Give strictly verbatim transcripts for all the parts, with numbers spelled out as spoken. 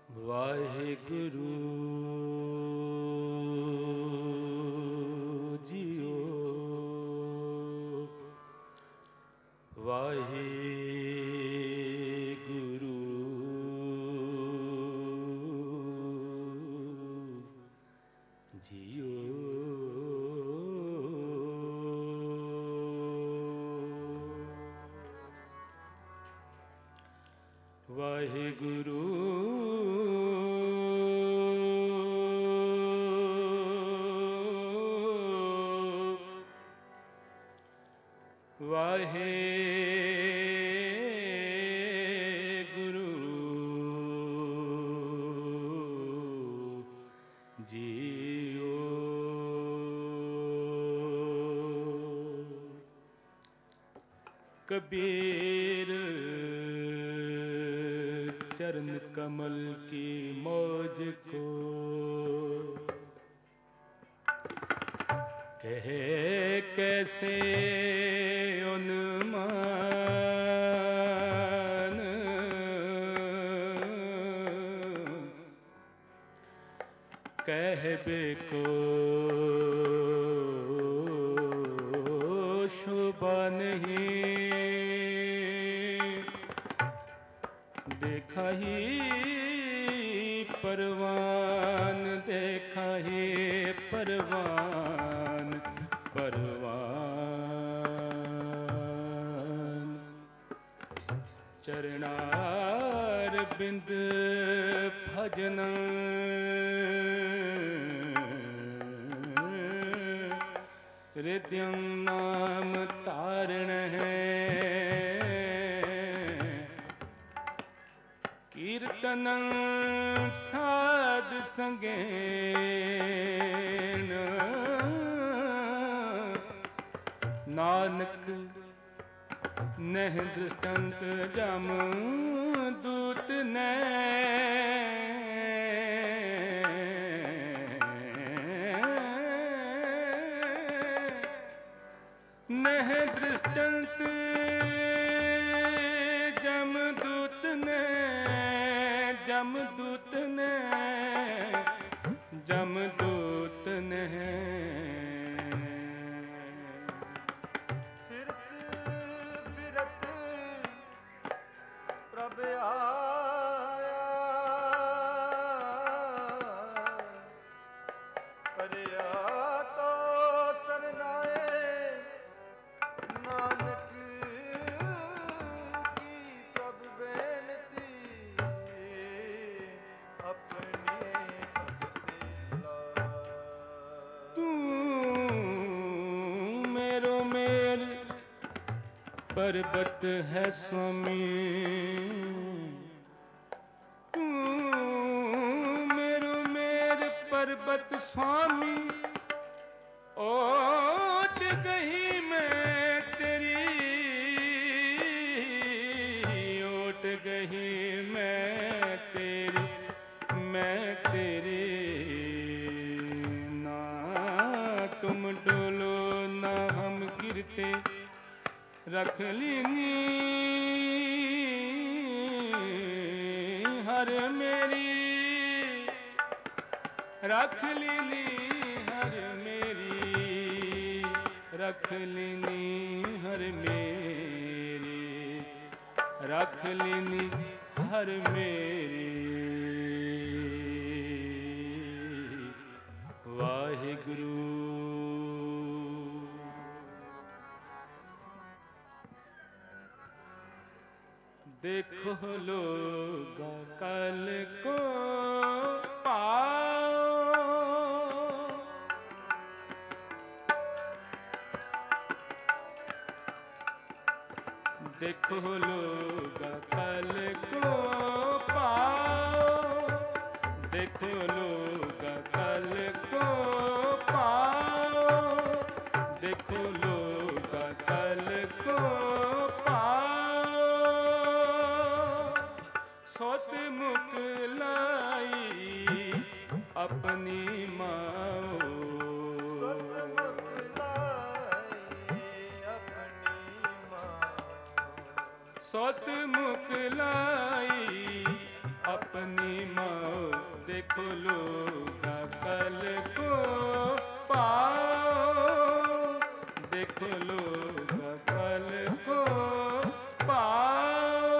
ਵਾਹਿਗੁਰੂ ਜੀਓ, ਵਾਹਿਗੁਰੂ ਜੀਓ। ਵਾਹਿਗੁਰੂ ਵਾਹਿਗੁਰੂ ਜੀਓ। कबीर चरण कमल की मौज को कहे कैसे उन्मान, कहबे को शोभा नहीं, देखा ही परवान, देखा ही परवान परवान। चरणार बिंद भजन हृदयं नाम तारण है, कीर्तनं साध संगेन, नानक नह दृष्टांत जम दूत ने, नह दृष्टांत जमदूत ने, जमदूत ने, जमदूत ने। फिरत फिरत प्रभ आया, परिया तो सरनाए नानक की प्रभ बेनती, अपनी भगति ला। तू मेरो मेर पर्वत है स्वामी, तू मेरो मेर पर्वत स्वामी। ओट गई मैं तेरी, ओट गई मैं तेरी, मैं तेरी। ना तुम डोलो ना हम गिरते, रख लीनी हर मेरी, रख लीनी हर मेरी, रख लीनी हर मेरी, रख लीनी हर मेरी। वाहिगुरू देखो लोग कल को पाओ, देखो लोग कल को पाओ, देखो लोग कल को पाओ, देखो लोग कल को पाओ। सोत मुख लाई अपनी माओ, सतमुख लाई अपनी माँ, सोत मुख लाई अपनी माँ। देखो लोग कल को पाओ, देखो लोग कल को पाओ।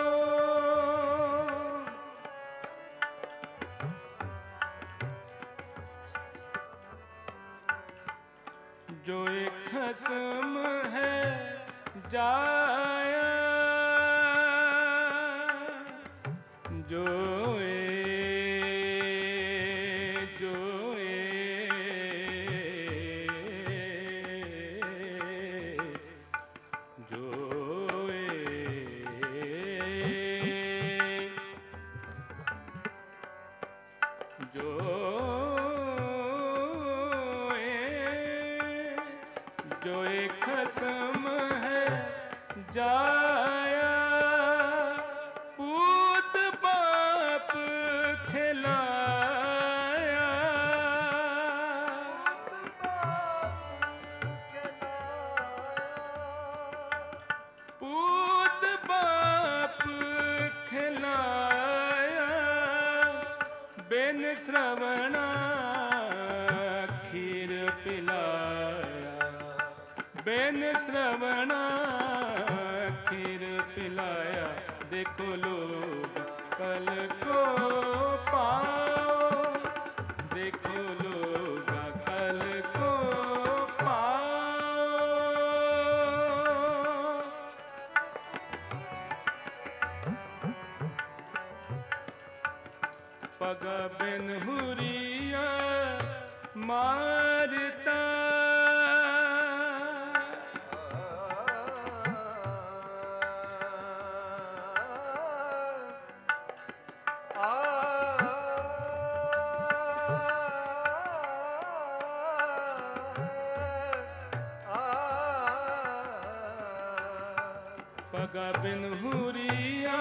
जो एक खसम है जाया, जो ए, जो ए, जो ए, जो ए, जो एक खसम है जाया, पूत बाप खिलाया, पूत बाप खिलाया, बिन श्रवणा खीर पिलाया, बिन श्रवणा खीर पिलाया। देखो लोग कल को पाओ, देखो लोग कल को पाओ। पग बिन हुरिया मारता, पग बिन हुरिया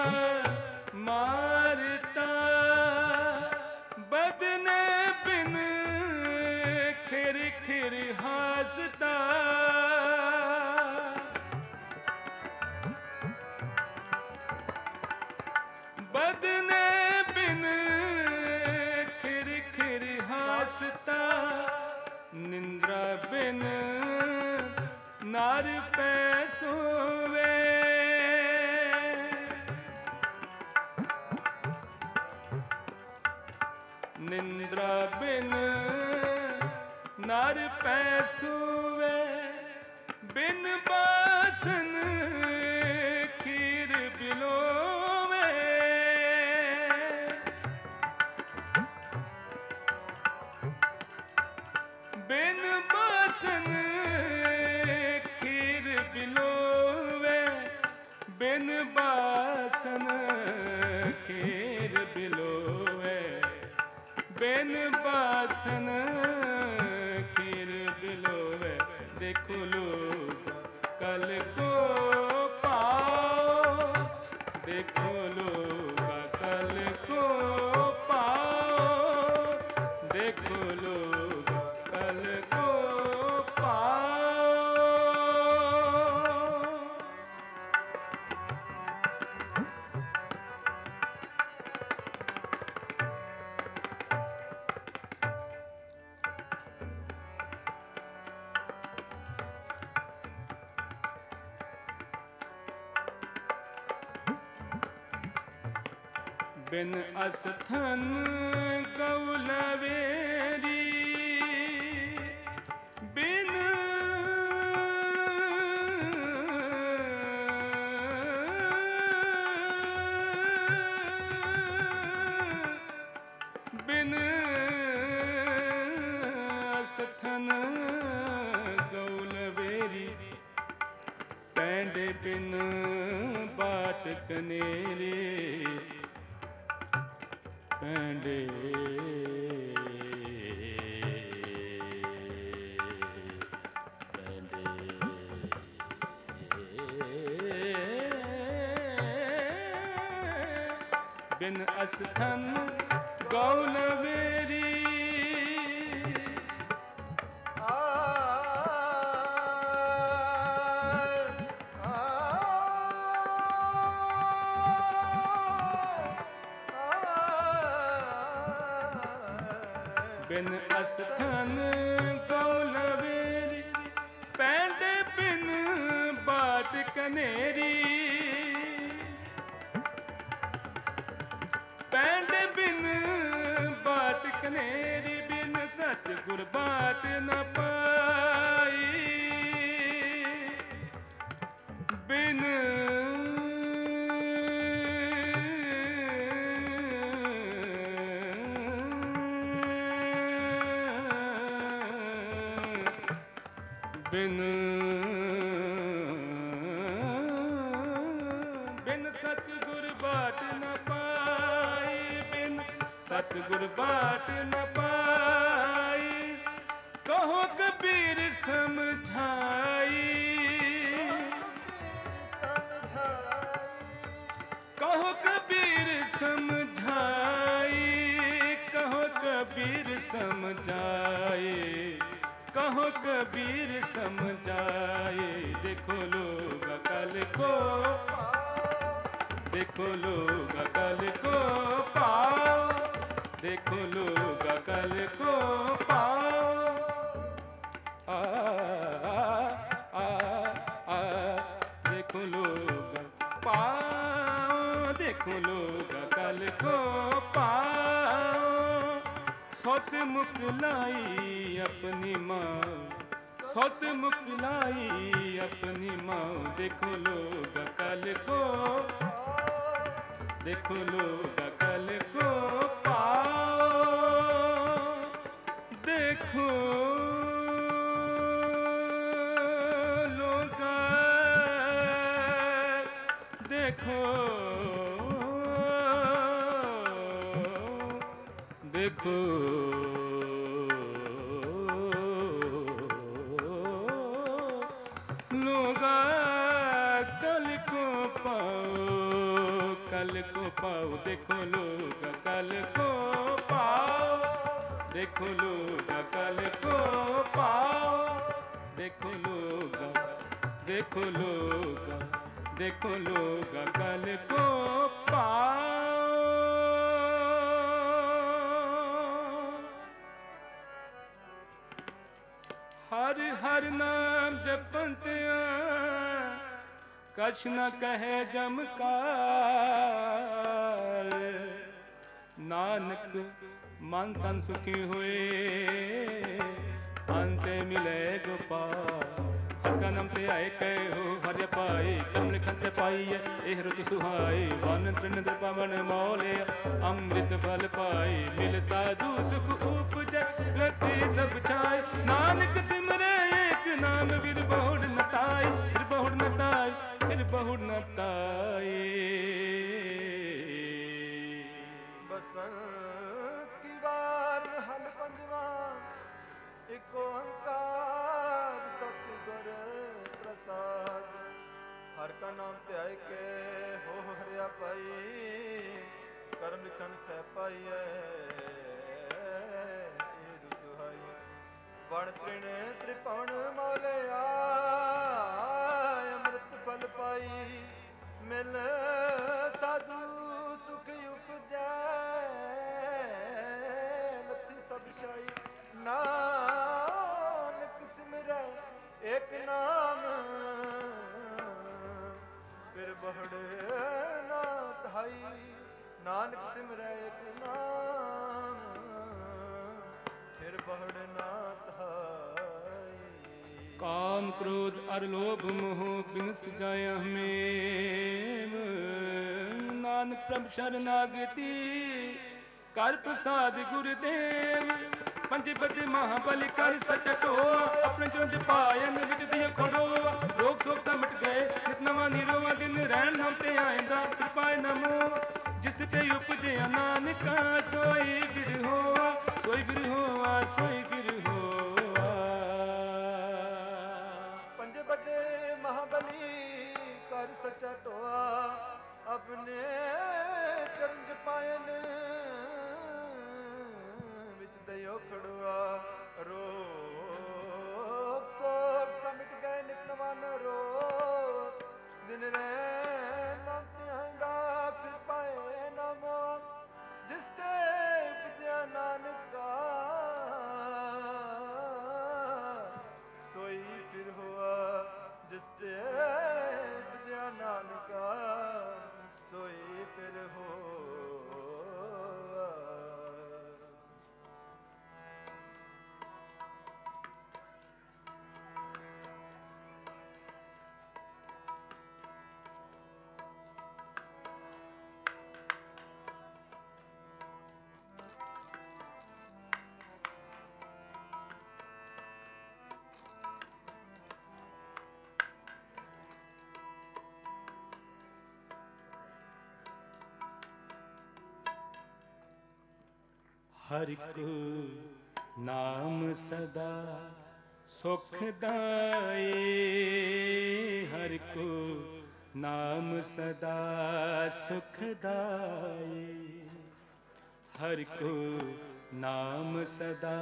मारता, बदने बिन खिर खिर हंसता, बदने बिन खिर खिर हंसता, निंद्रा बिन नार पे सोवे, निंद्रा बिन नार पै सोवे, बिन बासन खीर बिलोवे, बिन बासन खीर बिलोवे, बिन बासन खीर बिलोवे, बिन बासन खीर बिलोवे। देखो लोग कल को पाओ, देखो लोग कल को पाओ, देखो लोग कल को पाओ। बिन अस्थन गौलवेरी, बिन बिन अस्थन गौलवेरी, पैंडे बिन बाट कनेरे, पैंडे पैंडे बिन अस्थन गौलवेरी, ਬਿਨ ਅਸਥਨ ਗੌਲਵੇਰੀ, ਪੈਂਡੇ ਬਿਨ ਬਾਟ ਕਨੇਰੀ, ਪੈਂਡੇ ਬਿਨ ਬਾਟ ਕਨੇਰੀ, ਬਿਨ ਸਤਿਗੁਰ ਬਾਟ ਨ ਪਾਈ, ਬਿਨ ਬਿਨ ਬਿਨ ਸਤਿਗੁਰ ਬਾਟ ਨ ਪਾਈ, ਬਿਨ ਸਤਿਗੁਰ ਬਾਟ ਨ ਪਾਈ, ਕਹੋ ਕਬੀਰ ਸਮਝਾਈ, ਕਹੋ ਕਬੀਰ ਸਮਝਾਈ, ਕਹੋ ਕਬੀਰ ਸਮਝਾਏ, कहो कबीर समझाए। देखो लोग अकल को, देखो लोग अकल को पाओ, देखो लोग अकल को पाओ। आ, आ, आ, आ, देखो लोग पाओ, देखो लोग अकल को पाओ। सौत मुकलाई अपनी माँ, सौत मुकलाई अपनी माँ, देखो लोग अकल को, देखो लोग अकल को पाओ। देखो लोग, देखो देखो लोगा कल को पाओ, कल को पाओ। देखो लोग कल को पाओ, देखो लोग कल को पाओ। देखो लोग, देखो लोग, देखो लोग कल को पाओ। हर हर नाम जपंतिया, कछ न कहे जमकार। नानक मन तन सुखी हुए, अंते मिले गोपाल। हर का नाम ते आए कहे हो हर पाए, कर्म लिखन ते पाइए एह रुच सुहाए। वन तृण पावन मौले, अमृत फल पाए। मिल साधु सुख उपजै, रति सब छाए। नानक सिमरे एक नाम, फिर बहुड़ न ताई, फिर बहुड़ न ताई, फिर बहुड़ न ताई। बसंत की बार हल पंजवा, एक ओंकार सतगुर प्रसाद। हर का नाम ध्याय के हो हरिया पाई, कर्म लिखन थे पाइए सुहाई। वण तृण त्रिपवन मौलिया, अमृत फल पाई। मिल साधु सुख उपजै, लथी सब शाई। नानक सिमरै एक नाम, फिर बहुड़ ना धाई। नानक सिमरै एक नाम, फिर बहुड़ ना धाई। काम क्रोध अर लोभ मोह बिन सजाया हमें। नानक प्रभ शरणागति, कर प्रसाद गुरुदेव। पंज बद महाबली कर सचटो, अपने चुंज पायन विच दियो खड़ो। रोग शोक सब मिट गए, नित नवा निरोवा। दिन रहन नाम ते आइंदा, कृपाए नमो। जिस ते उपजया नानका, सोई गिर होआ, सोई गिर होआ, सोई गिर होआ। पंज बदे महाबली कर सचा टोआ, अपने चरंज पायन विच दयो खड़ुआ। रोग सोग समिट गए, नित नवा न रो। दिन रैन नाम ध्याइंदा, फिर पाए नमो। जिस ते उपजया नानका, हरि को नाम सदा सुखदाई, हरि को नाम सदा सुखदाई, हरि को नाम सदा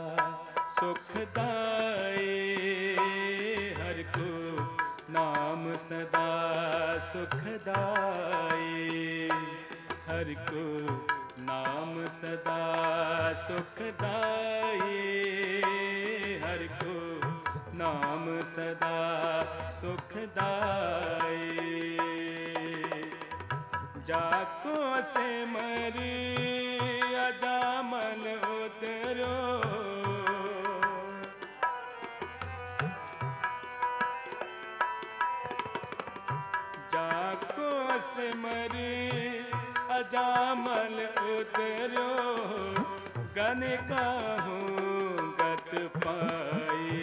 सुखदाई, हरि को नाम सदा सुखदाई, हरि को नाम सदा सुखदाई, हरि को नाम सदा सुखदाई। जाको से मरी अजामन उतरो, जाको से मरी अजामल उतरो, गन काहूँ गत पाई,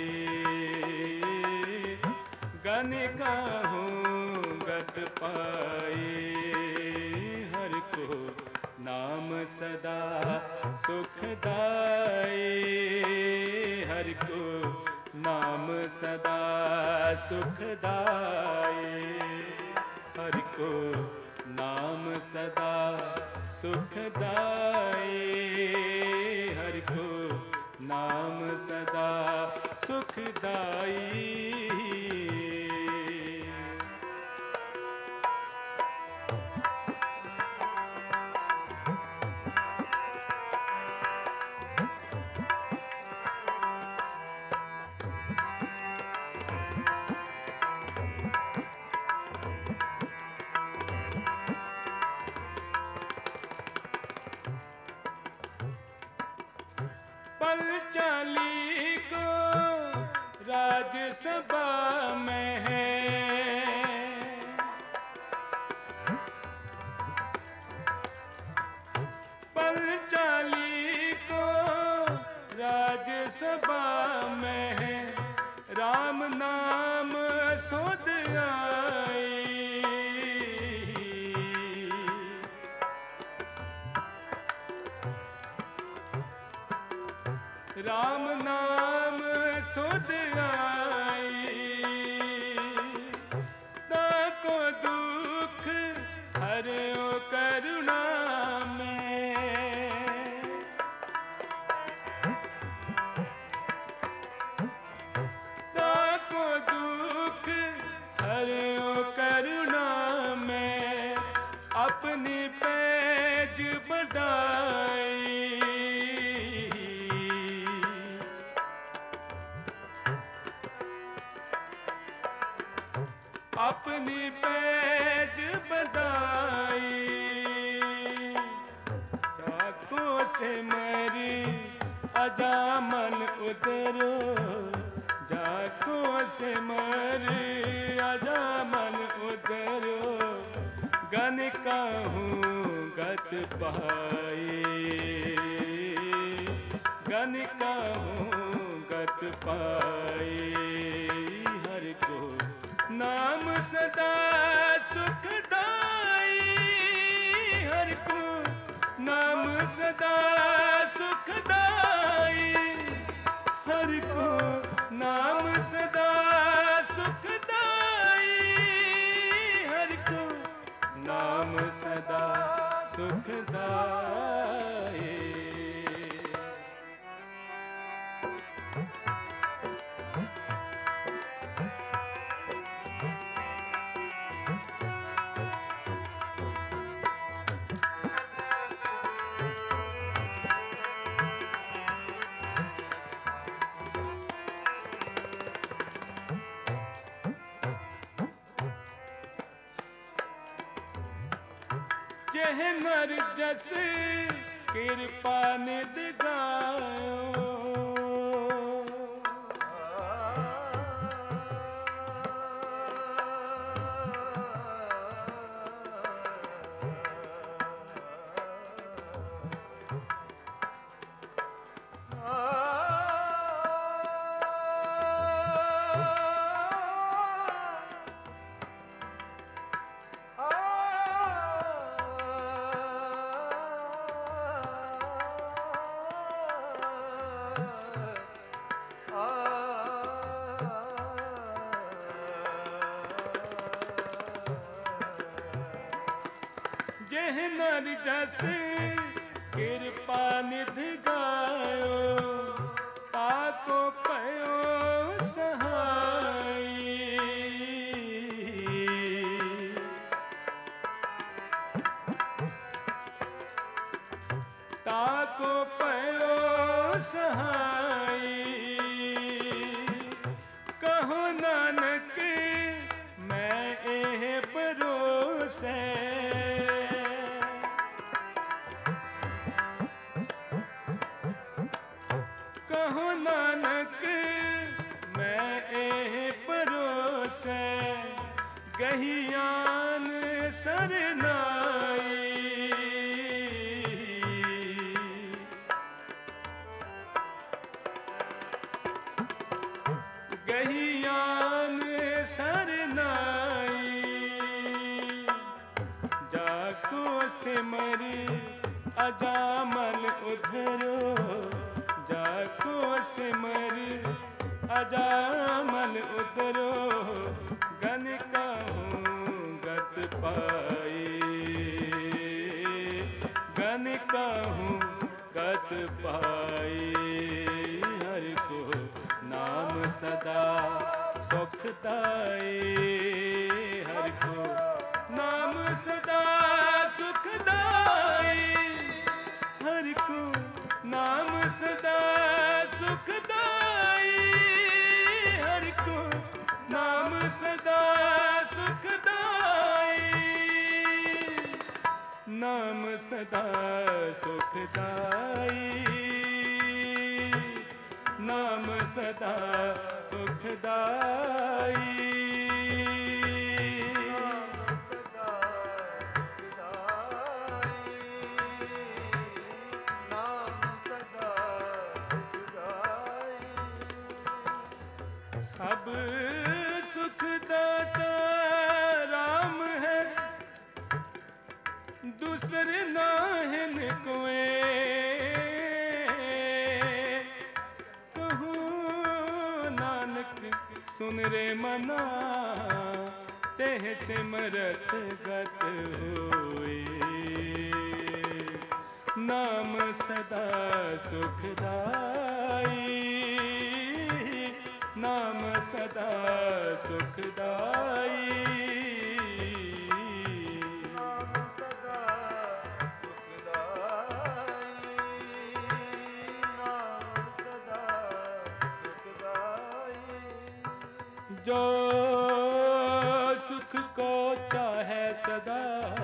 गन काहूँ गत पाई, हरि को नाम सदा सुखदाई, हरि को नाम सदा सुखदाई, हरि को नाम सदा सुखदाई, हरि को नाम सदा सुखदाई। पंचाली को राज्यसभा में है, पंचाली को राज्यसभा में है, राम नाम सुध आई, राम नाम सुध आई, ताको दुख हरो करुणा में, ताको दुख हरो करुणा में, अपनी पैज बढ़ाई, अपनी पैज बढ़ाई, जाको से मरी अजामन उतरो, जाको से मरी अजामन उतरो, गन काहूँ गत पाई, गन काहूँ गत पाई, हरि को नाम सदा सुखदाई, हरि को नाम सदा सुखदाई, हरि को नाम सदा सुखदाई, हरि को नाम सदा सुखदाई। जह नर जस कृपा निध गायो, तेह नर जस कृपा निधि गायो ताको पयो सहाय। ताको पयो सहाय कहो नानक मैं एह भरोसे। कहो नानक मैं एह भरोसे गहियान सरनाई। गहियान सरनाई जाको सिमर अजामल उधरो। जाको सिमर अजामल उधरो गन कहूँ गत पाए। गन कहूँ गत पाए हर को नाम सदा सुखदाई। हर को नाम सदा सुखदाई। हर को नाम सदा सुखदाई। हर को नाम सदा सुखदाई। नाम सदा सुखदाई। नाम सदा सुखदाई। सब सुख दाता राम है दूसरे नाहिन कोए। कहूँ नानक सुन रे मना तेह सिमरत गत होए। नाम सदा सुखदाई। नाम सदा सुखदाई। नाम सदा सुखदाई। नाम सदा सुखदाई। जो सुख को चाहे सदा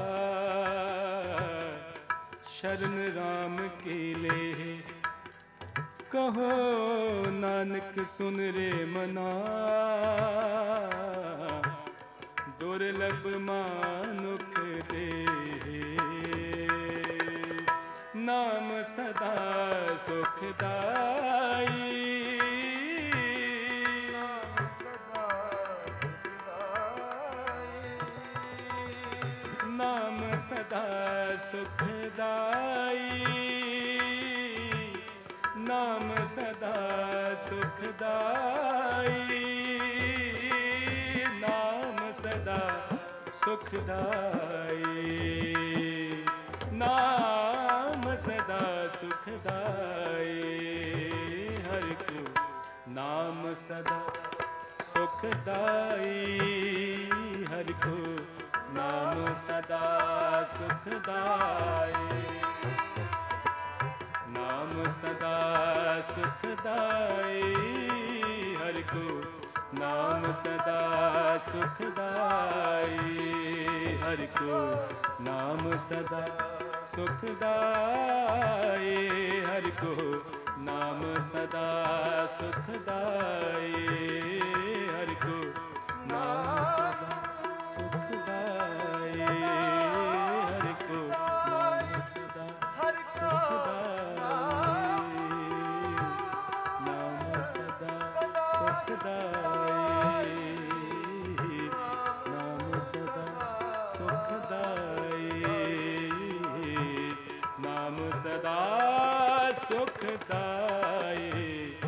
शरण राम की ले। कहो नानक सुन रे मना दुर्लभ मानुख दे। नाम सदा सुखदाई। नाम सदा सुखदाई। नाम सदा सुखदाई। नाम सदा सुखदाई। नाम सदा सुखदाई। हर को नाम सदा सुखदाई। हर को नाम सदा सुखदाई। नाम सदा सुखदाई। हर को नाम सदा सुखदाई। हर को नाम सदा सुखदाई। हर को नाम सदा सुखदाई। हर को नाम सदा सुखदाई। हर को नाम सदा सुखदाई।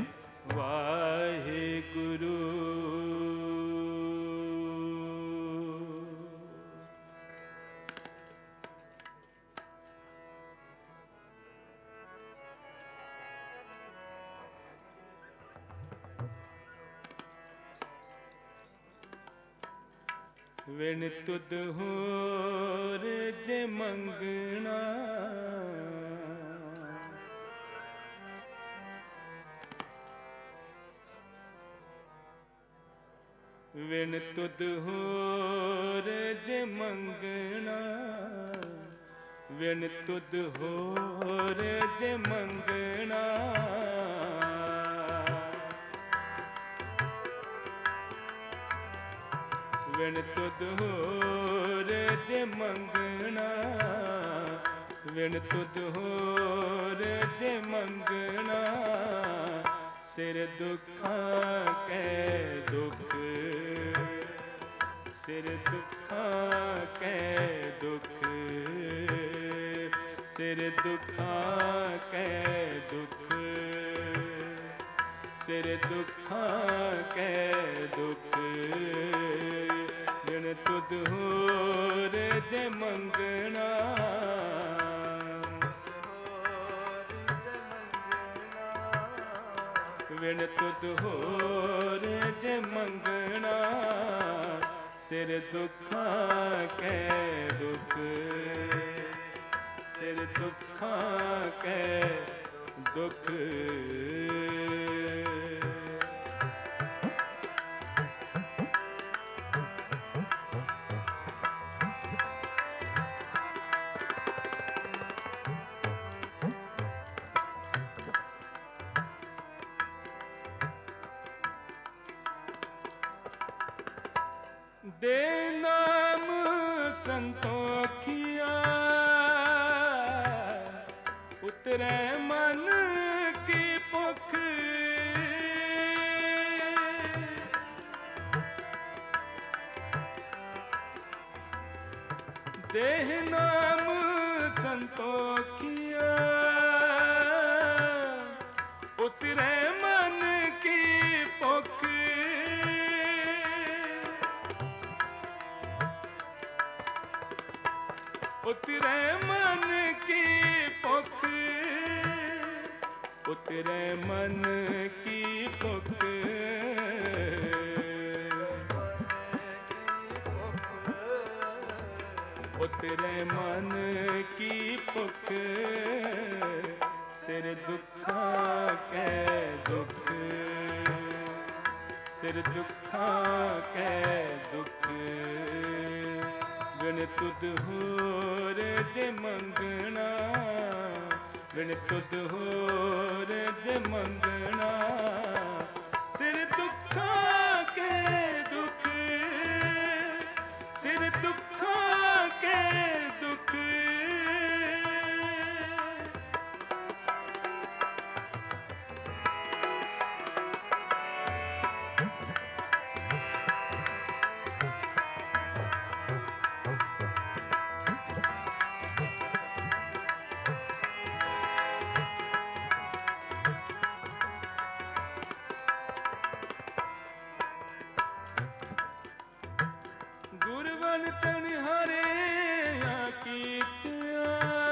वाहिगुरु। ਵਿਣ ਤੁਧ ਹੋਰ ਜੇ ਮੰਗਣਾ। ਵਿਣ ਤੁਧ ਹੋਰ ਜੇ ਮੰਗਣਾ। ਵਿਣ ਤੁਧ ਹੋਰ ਜੇ ਮੰਗਣਾ। ਵਿਣ ਤੁਧ ਹੋਰ ਜੇ ਮੰਗਣਾ। ਵਿਣ ਤੁਧ ਹੋਰ ਜੇ ਮੰਗਣਾ। ਸਿਰ ਦੁੱਖਾਂ ਕੈ ਦੁੱਖ। ਸਿਰ ਦੁੱਖਾਂ ਕੈ ਦੁੱਖ। ਸਿਰ ਦੁੱਖਾਂ ਕੈ ਦੁੱਖ। ਸਿਰ ਦੁੱਖਾਂ ਕੈ ਦੁੱਖ। ਵਿਣ ਤੁਧ ਹੋਰ ਜੇ ਮੰਗਣਾ। ਵਿਣ ਤੁਧ ਹੋਰ ਜੇ ਮੰਗਣਾ। ਸਿਰ ਦੁੱਖਾਂ ਕੈ ਦੁੱਖ। ਸਿਰ ਦੁੱਖਾਂ ਕੈ ਦੁੱਖ। ਦੇ ਨਾਮ ਸੰਤੋਖੀਆ। ਉਤਰੈ ਮਨ ਕੀ ਭੁਖ। ਦੇਹ ਨਾਮ ਸੰਤੋਖੀਆ। ਉਤਰੈ ਮਨ ਕੀ ਭੁਖ। ਉਤਰੈ ਮਨ ਕੀ ਭੁਖ। ਉਤਰੈ ਮਨ ਕੀ ਭੁਖ। ਉਤਰੈ ਮਨ ਕੀ ਭੁਖ। ਸਿਰ ਦੁੱਖਾਂ ਕੈ ਦੁੱਖ। ਸਿਰ ਦੁੱਖਾਂ ਕੈ ਦੁੱਖ। ਵਿਣ ਤੁਧ ਹੋਰ ਜੇ ਮੰਗਣਾ। ਵਿਣ ਤੁਧ ਹੋਰ ਜੇ ਮੰਗਣਾ। ਸਿਰ ਦੁੱਖਾਂ ਕੈ ਦੁੱਖ। ਸਿਰ ਦੁੱਖਾਂ ਕੈ ਦੁੱਖ। ਗੁਰਬਨ ਤਨ ਹਰਿਆ ਕੀਤਿਆ।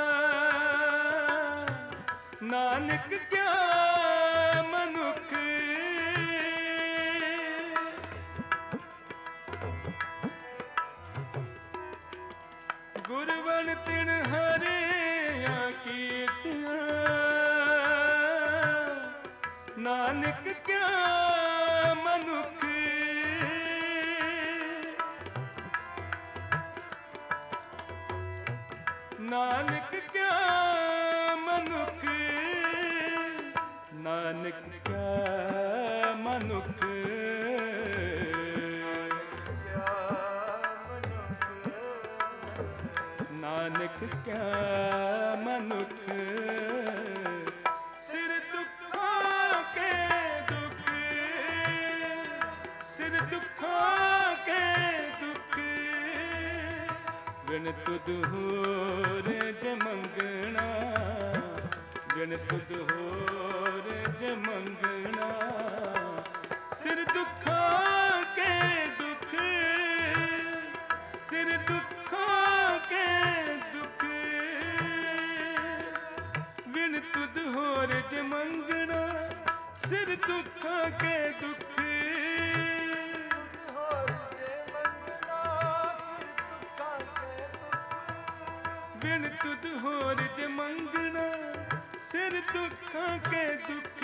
ਨਾਨਕ ਕਿਆ ਮਨੁੱਖ। ਗੁਰਬਨ ਤਨ ਹਰਿਆ ਕੀਤਿਆ। ਨਾਨਕ ਕਿਆ ਮਨੁੱਖ। ਨਾਨਕ ਕਿਆ ਮਨੁੱਖ। ਨਾਨਕ ਕਿਆ ਮਨੁੱਖ। ਨਾਨਕ ਕਿਆ ਮਨੁੱਖ। ਸਿਰ ਦੁੱਖਾਂ ਕੈ ਦੁੱਖ। ਸਿਰ ਦੁੱਖਾਂ ਕੈ ਦੁੱਖ। ਵਿਣ ਤੁਧ ਹੋਰ ਜੇ ਮੰਗਣਾ। ਵਿਣ ਤੁਧ ਹੋਰ ਜੇ ਮੰਗਣਾ। ਸਿਰ ਦੁੱਖਾਂ ਕੈ ਦੁੱਖ। ਸਿਰ ਦੁੱਖਾਂ ਕੈ ਦੁੱਖ। ਵਿਣ ਤੁਧ ਹੋਰ ਜੇ ਮੰਗਣਾ। ਸਿਰ ਦੁੱਖਾਂ ਕੈ ਦੁੱਖ। ਹੋਰ ਜੇ ਮੰਗਣਾ। तुद होर जे मंगना सिर दुखां के दुख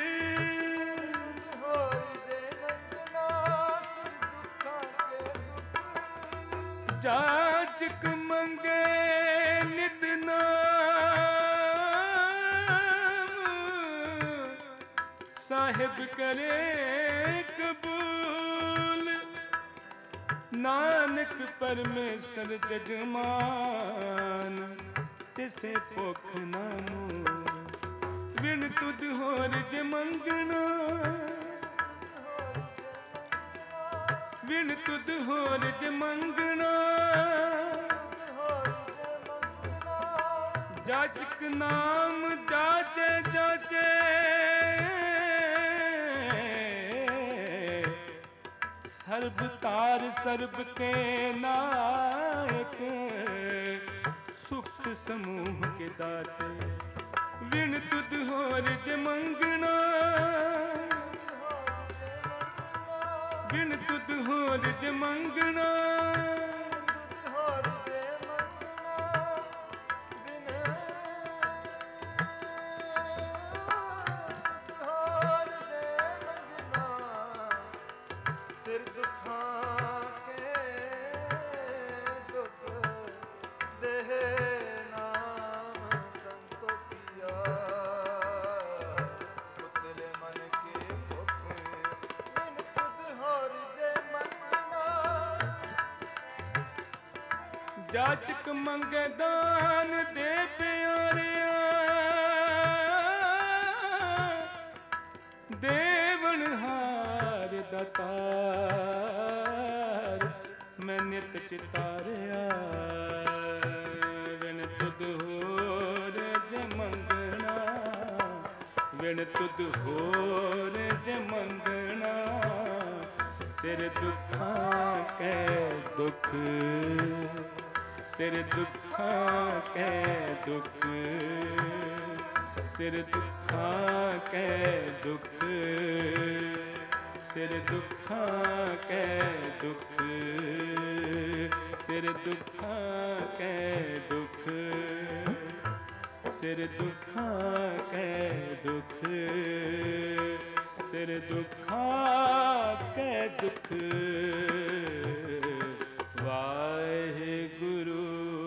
होर जे मंगना सिर दुखां के दुख जाचक मंगे नित नाम साहिब करे कबूल नानक परमेश्वर जजमान तिसे भुख ना मूल बिन तुद होर जे मंगना बिन तुद होर जे मंगना जाचक नाम जाचे जाचे सर्ब तार सर्ब के नायक सुख समूह के दाते बिन तुद होर जे मंगना बिन तुद होर जे मंगना जाचक मंगे दान दे प्यारिया देवन हार दातार मैं नित चितारिया बिन तुद होर जे मंगना बिन तुद होर जे मंगना सिर दुखां के दुख सिर दुखां के दुख सिर दुखां के दुख सिर दुखां के दुख सिर दुखां के दुख सिर दुखां के दुख सिर दुखां के दुख वाहिगुरु।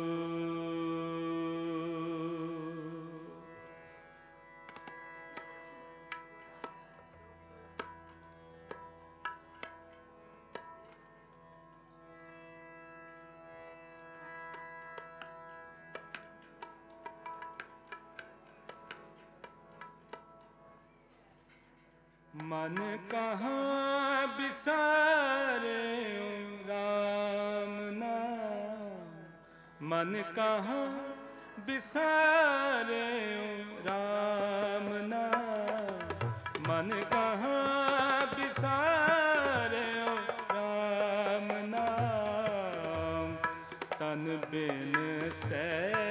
मन कहाँ बिसारे राम नाम मन कहाँ बिसारे राम नाम मन कहाँ बिसारे राम नाम तन बिन से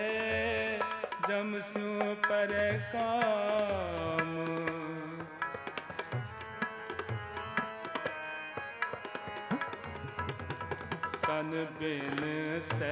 जम सु पर काम तन बिन से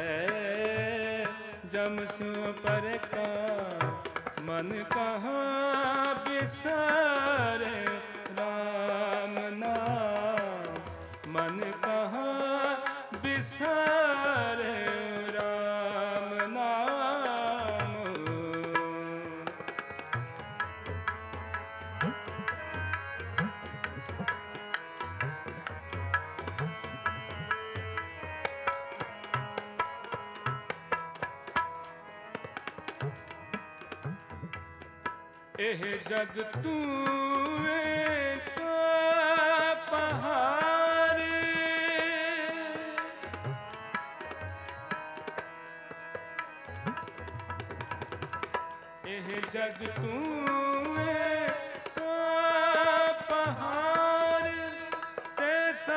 जम सु पर का मन कहाँ बिसारे राम नाम मन कहाँ बिसारे राम नाम। एह जग तूए का पहाड़ एह जग तूए का पहाड़ तैसा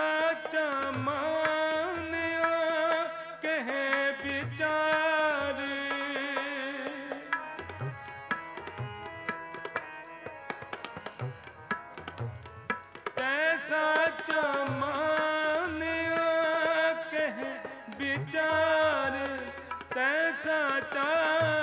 चमानिया कहे विचार तैसा चार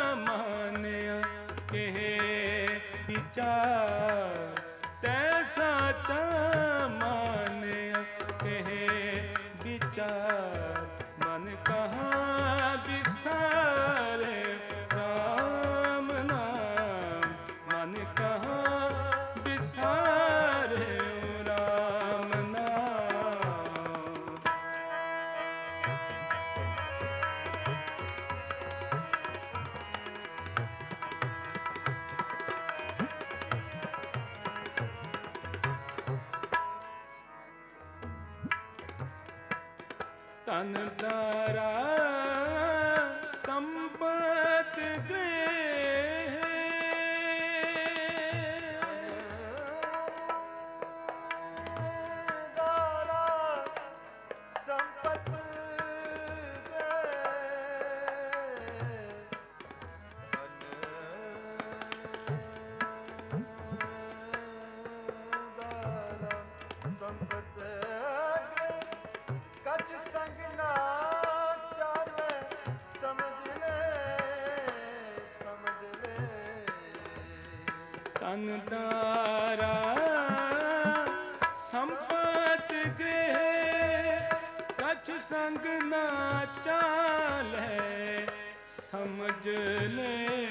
विचार तैसा चा मानिया कहे विचार मन कहाँ विसारे राम नाम मन कहाँ विसारे राम नाम। तन तारा संपत गृह दारा संपत संपत कछ संग ना चाले समझ ले समझ ले। तन तारा संपत गृह कछ संग ना चाले समझ ले।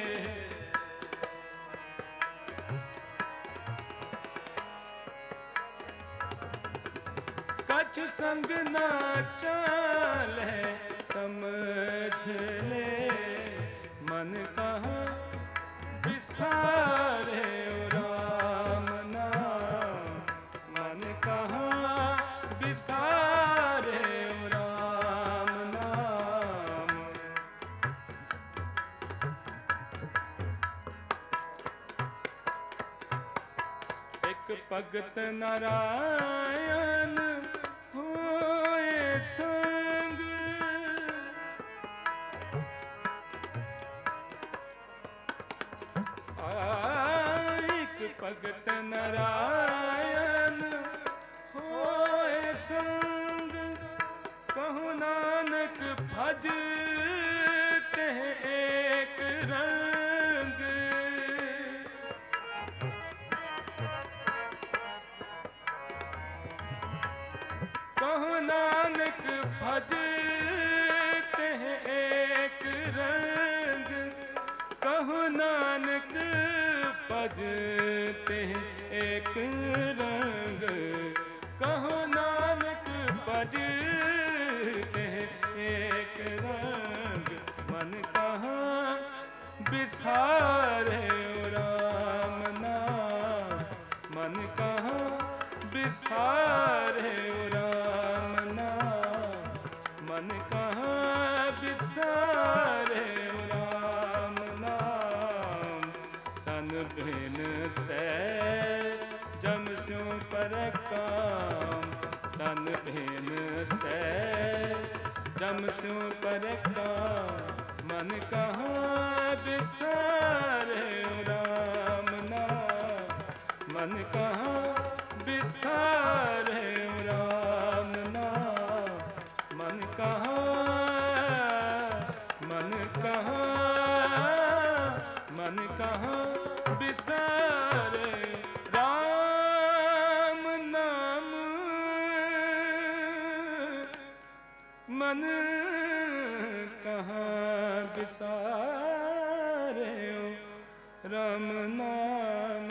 कछ संग ना चाले समझ ले मन कहाँ विसारे राम नाम मन कहाँ विसारे राम नाम। एक भगत नारायण होए संग एक भगत नारायण होए संग कहु नानक भज ते एक रंग। कहु नानक भज ते एक रंग कहु नानक भज ते एक रंग कहु नानक भज ते एक रंग। मन कहाँ विसारे राम नाम मन कहाँ विसारे राम नाम मन कहाँ विसारे राम नाम। तन भिन से जम स्यों पर काम तन भिन से जम स्यों पर काम मन कहाँ विसारे राम नाम मन कहाँ विसारे राम नाम मन कहाँ मन कहाँ मन कहाँ विसारे राम नाम मन कहाँ विसारे राम नाम।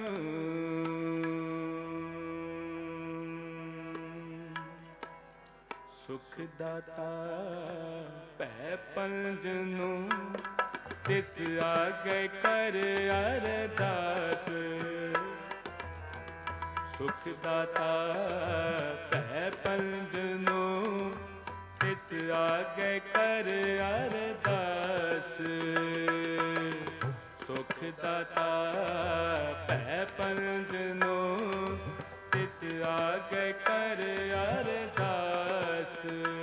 सुख दाता पै पंजनो तिस आगे कर अरदास। सुख दाता पै पंजनो तिस आगे कर अरदास। सुख दाता पै पंजनो तिस आगे कर अरदास।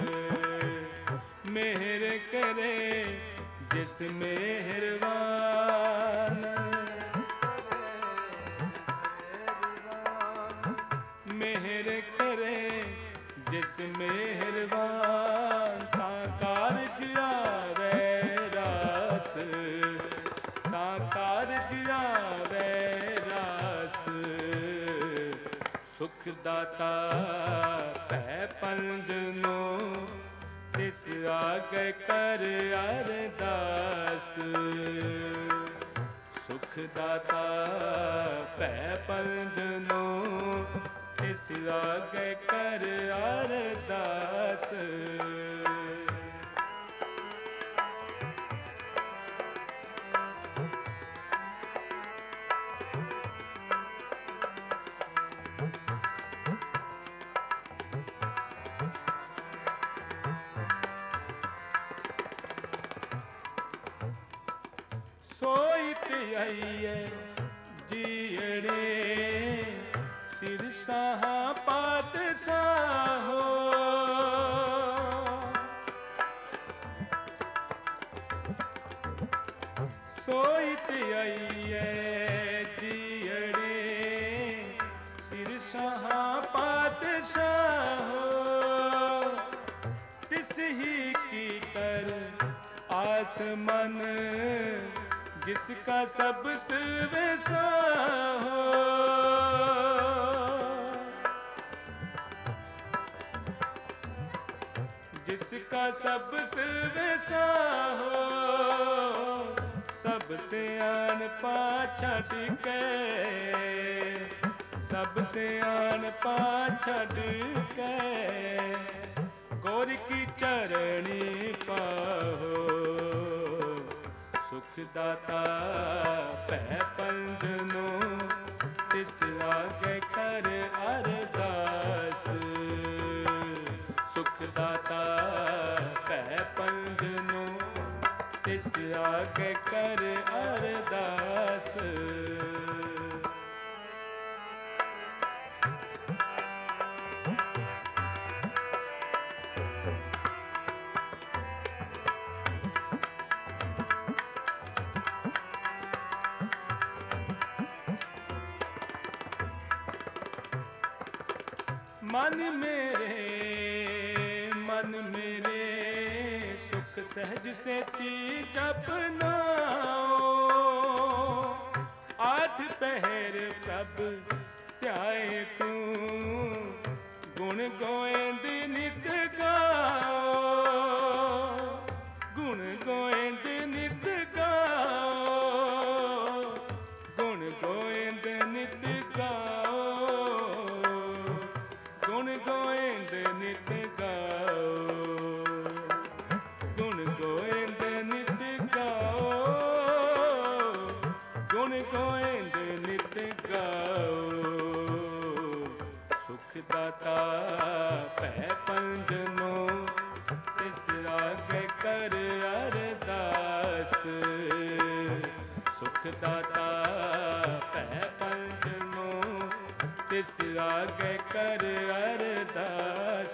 मेहर करे जिस मेहरबान मेहर करे जिस मेहरबान ता कारज आवे रास ता कारज आवे रास। ਸੁਖ ਦਾਤਾ ਭੈ ਪੰਜਨੋ ਤਿਸ ਆਗੇ ਕਰ ਅਰਦਾਸ ਸੁਖ ਦਾਤਾ ਭੈ ਪੰਜਨੋ ਤਿਸ ਆਗੇ ਕਰ ਅਰਦਾਸ ਸੋਈ ਤੇ ਆਈਏ ਜੀੜੇ ਸਿਰ ਸਾਹਾ ਪਾਤ ਸਾਹੋ ਸੋਈ ਤੇ ਆਈਏ ਜੀੜੇ ਸਿਰ ਸਾਹਾ ਪਾਤ ਸਾਹੋ ਤਿਸ ਹੀ ਕੀ ਕਰ ਆਸ ਮਨ जिसका सब वैसा हो जिसका सब वैसा हो सबसे आन पाछा टिके सबसे आन पाछा टिके गौर की चरणी पाहो सुख दाता भै पंजनो तिस आगे कर अरदास सुख दाता भै पंजनो तिस आगे कर अरदास मन मेरे मन मेरे सुख सहज से ती जपनाओ आठ पहर प्रभ ध्याए तू गुण गोविंद नित गाओ गुण गोविंद नित गाओ गुण गोविंद नित गाओ गुण गोविंद नित गाओ गुण गोविंद नित गाओ गुण गोविंद नित गाओ सुख दाता भै पंजनो तिस आगे कर अरदास सुख दाता भै पंजनो तिस आगे कर अरदास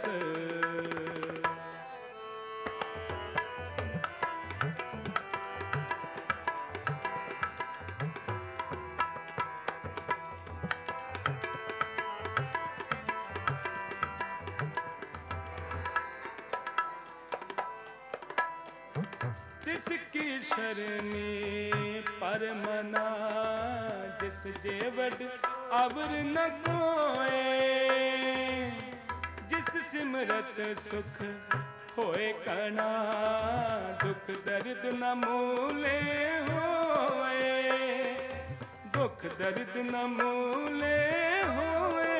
तिसकी शरणी परमना जिस जेवट अवर न कोए जिस सिमरत सुख होए कणा दुख दर्द न मूले होए दुख दर्द न मूले होए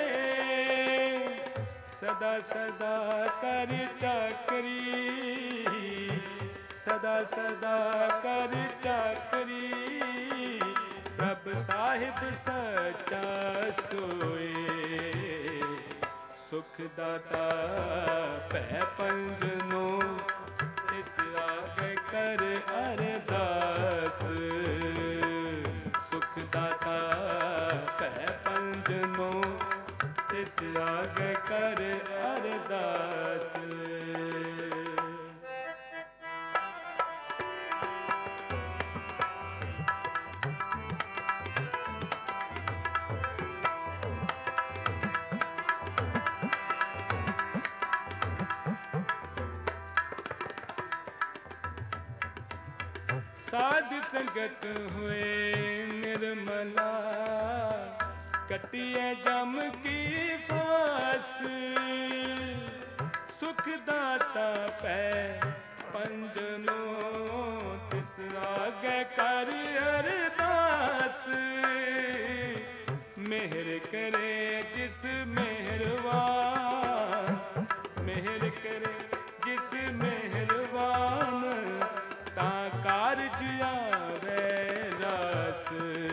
सदा सदा कर चाकरी सदा सदा कर चाकरी प्रभ साहिब सच्चा सोए सुख दाता भै पंजनो तिस आगे कर अरदास सुख दाता भै पंजनो तिस आगे कर अरदास साध संगत हुए निर्मला कटिए जम की फास सुख दाता पै पंजनो तिस आगे कर अरदास मेहर करे जिस मेहरबान मेहर करे जिस मेहरबान ता कारज आवे रास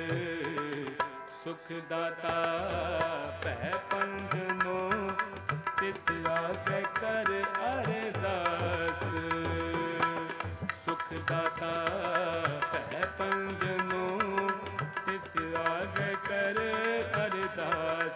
सुख दाता पै पंजनो तिस आगे कर अरदास सुख दाता पै पंजनो तिस आगे कर अरदास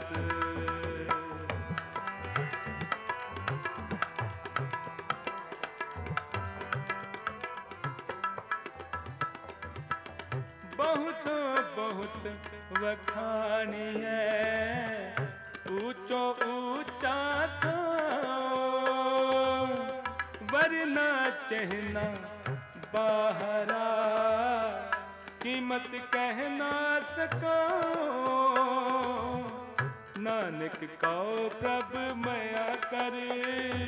बहुत बहुत वखाणिए ऊंचो ऊंचा तो वरना चहना बाहरा कीमत कह ना सको नानक कहो प्रभ मया करे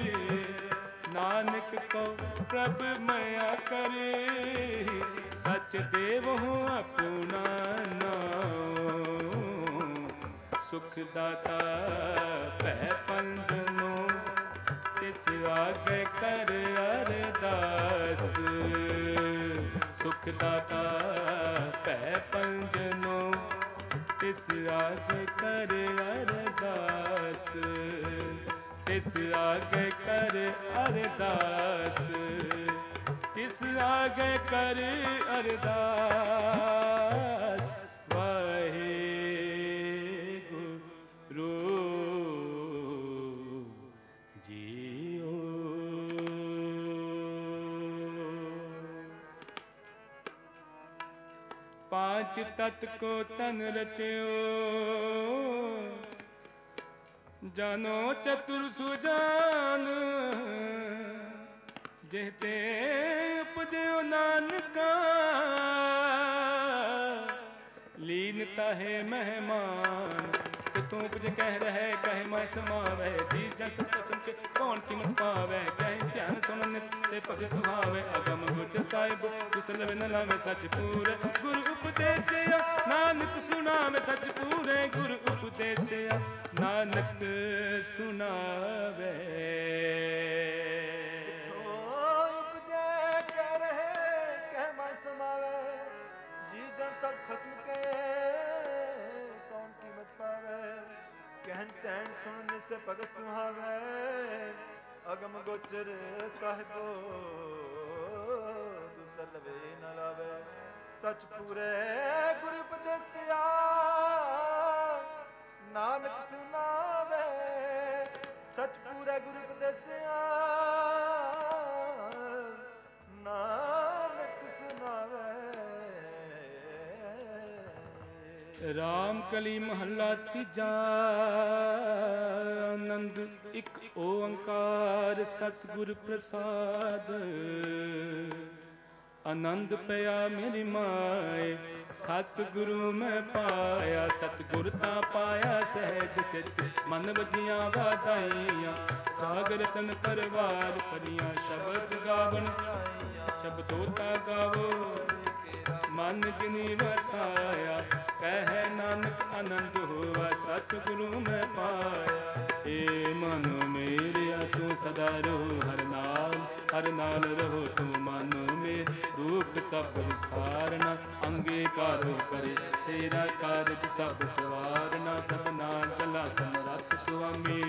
नानक कहो प्रभ मया करे सच देव हूँ अपना नाम सुख दाता पै पंजनो तिस आगे कर अरदास सुख दाता पै पंजनो तिस आगे कर अरदास तिस आगे कर अरदास तिस आगे कर अरदास वाहेगुरु जीओ। पांच तत्व को तन रच्यो जानो चतुर सुजान जेते उपजो नानका लीनता है मेहमान कि तू उपज कह रहे कहे मैं समावे जी जस कसम के कौन कीमत पावे कहे ध्यान सुन से पग सुहावे अगम गुच साहिब कुशल न लावे सच पूरे गुरु उपदेसिया नानक सुनावे सच पूरे गुरु उपदेसिया नानक सुनावे। सब खस्म के कौन कीमत पावे कहन तैन सुनने से पग सुहावे अगम गोचर साहिबो दूसर लवे न लावे सच पूरे गुरु उपदेसिया नानक सुनावे सच पूरे गुरु उपदेसिया नानक सुनावे। राम कली महला तीजा आनंद एक ओंकार सतगुर प्रसाद आनंद पया मेरी माए सतगुरु मैं पाया सतगुर ता पाया सहज सिच मन वजिया वादाइया राग रतन परवार परिया शब्द गावन शब्दोता गावो मन जिनी वसाया कह नानक आनंद हुआ सतगुरु में पाया। ए मन मेरे तू सदा रहो हर नाल हर नाल रहो तू मन में दुख सब विसारना अंगीकारो करे तेरा कारज सब सवारना सबना गला समरथ स्वामी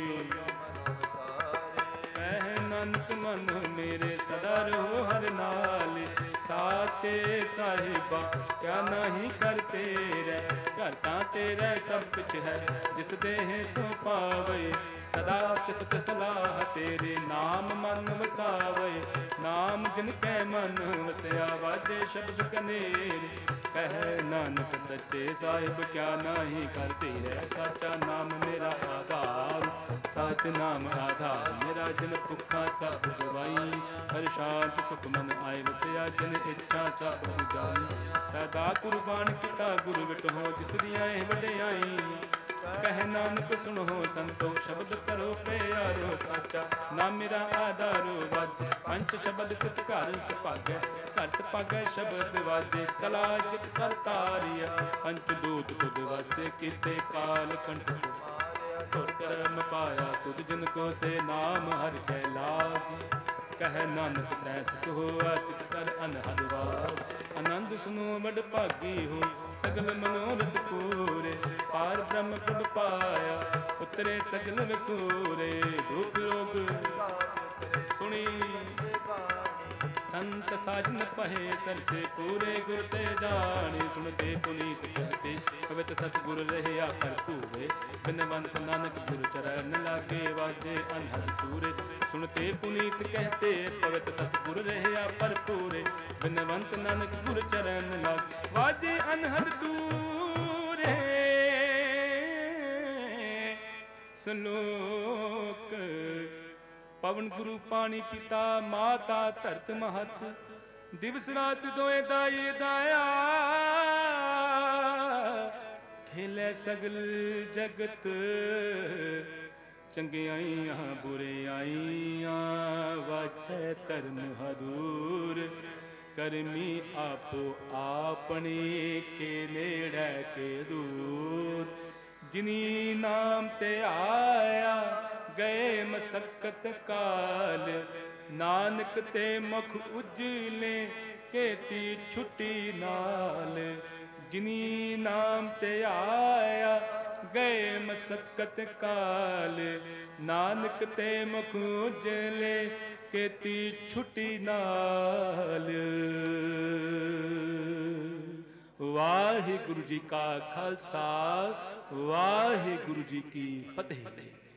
कह नानक मन मेरे सदा रहो हर नाल साचे साहिबा क्या नहीं करते रे करता तेरा सब कुछ है जिस देह सो पावे सदा सिफत सलाह तेरे नाम मन वसावे नाम जिनके मन वसया वाजे शब्द कनेर कह नानक सच्चे साहिब क्या नहीं करते रे साचा नाम मेरा आधार साच नाम आधार मेरा जिन भुखा सब गवाई हर शांत सुख मन आए वसया जिन इच्छा सब बुझाई सदा कुर्बान किता गुरु विट हो जिस दियां वडियाई ਕਹਿ ਨਾਨਕ ਸੁਣੋ ਸੰਤੋ ਸ਼ਬਦ ਕਰੋ ਪਿਆਰੋ ਸਾਚਾ। ਨਾ ਮੇਰਾ ਆਧਾਰੋ ਵਾਜੈ ਪੰਚ ਸ਼ਬਦ ਕਿਤ ਘਰ ਸੁਭਾਗੈ। ਘਰ ਸੁਭਾਗੈ ਸ਼ਬਦ ਵਾਜੇ ਕਲਾ ਜਿਤ ਕਰ ਤਾਰਿਆ। ਪੰਚ ਦੂਤ ਤੁਧ ਵਾਸੇ ਕੀਤੇ ਕਾਲ ਕੰਠ ਤੁਰ ਕਰਮ ਪਾਇਆ। ਤੁਧ ਜਿਨ ਕੋ ਸੇ ਨਾਮ ਹਰਿ ਕੈ ਲਾਜ। ਕਹਿ ਨਾਨਕ ਤੈ ਸੁਖ ਹੋਆ ਤਿਤ ਕਰ ਅਨਹਦ ਵਾਜ। ਆਨੰਦ ਸੁਨੋ ਵਡ ਭਾਗੀ ਹੋ ਸਗਲ ਮਨੋਰਥ ਪੂਰੇ। ਪਾਰ ਬ੍ਰਹਮ ਪ੍ਰਭ ਪਾਇਆ ਉਤਰੇ ਸਗਲ ਵਿਸੂਰੇ। ਦੁਖ ਰੋਗ ਸੁਣੀ ਸੰਤ ਸਾਜਨ ਪਹੇ ਸਰਸੇ ਪੂਰੇ ਗੁਰ ਤੇ ਜਾਣੇ। ਸੁਣਤੇ ਪੁਨੀਤ ਕਹਤੇ ਪਵਿੱਤ ਸਤਿਗੁਰ ਰਹਿਆ ਭਰਪੂਰੇ। ਬਿਨਵੰਤ ਨਾਨਕ ਗੁਰ ਚਰਨ ਲਾਗੇ ਵਾਜੇ ਅਨਹਦ ਪੂਰੇ। ਸੁਣਤੇ ਪੁਨੀਤ ਕਹਤੇ ਪਵਿੱਤ ਸਤਿਗੁਰ ਰਹਿਆ ਭਰਪੂਰੇ। ਬਿਨਵੰਤ ਨਾਨਕ ਗੁਰ ਚਰਨ ਲਾਗੇ ਵਾਜੇ ਅਨਹਦ ਦੂਰੇ। ਸਲੋਕ ਪਵਨ ਗੁਰੂ ਪਾਣੀ ਪਿਤਾ ਮਾਤਾ ਧਰਤ ਮਹਤ। ਦਿਵਸ ਰਾਤ ਦੋਏ ਦਾਈ ਦਾਇਆ। ਖੇਲੇ ਸਗਲ ਜਗਤ ਚੰਗਿਆਈਆਂ ਬੁਰਿਆਈਆਂ। ਵਾਛੈ ਧਰਮ ਹਦੂਰ ਕਰਮੀ ਆਪੋ ਆਪਣੀ। ਕੇ ਨੇੜੇ ਕੇ ਦੂਰ ਜਿਨੀ ਨਾਮ ਤੇ ਆਇਆ। ਗਏ ਮਸਕਤ ਕਾਲ ਨਾਨਕ ਤੇ ਮੁਖ ਉਜਲੇ। ਕੇਤੀ ਛੁੱਟੀ ਨਾਲ ਜਿਨੀ ਨਾਮ ਤੇ ਆਇਆ। ਗਏ ਮਸਕਤ ਕਾਲ ਨਾਨਕ ਤੇ ਮੁਖ ਉਜਲੇ। ਕੇਤੀ ਛੁੱਟੀ ਨਾਲ। ਵਾਹਿਗੁਰੂ ਜੀ ਕਾ ਖਾਲਸਾ ਵਾਹਿਗੁਰੂ ਜੀ ਕੀ ਫਤਿਹ।